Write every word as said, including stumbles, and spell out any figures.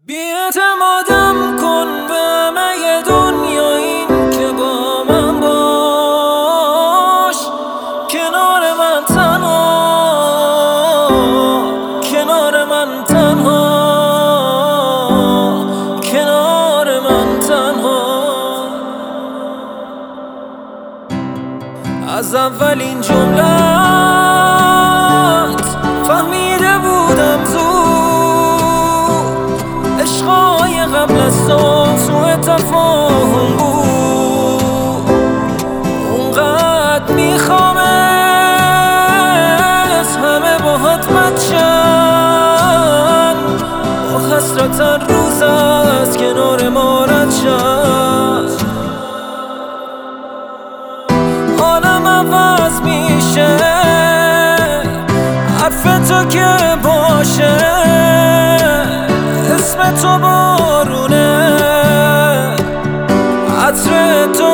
بی‌اعتمادم کن به همه دنیا، این که با من باش، کنار من تنها، کنار من تنها، کنار من تنها. از اولین جملت فهمیده بودم زود، عشقای قبل از تو سوء تفاهم بود. اونقدر میخوام از همه باهات بچم، با حسرت روز از کنار ما رد شد. حالم عوض میشه حرف تو که باشه، اسم تو بارونه، عطر تو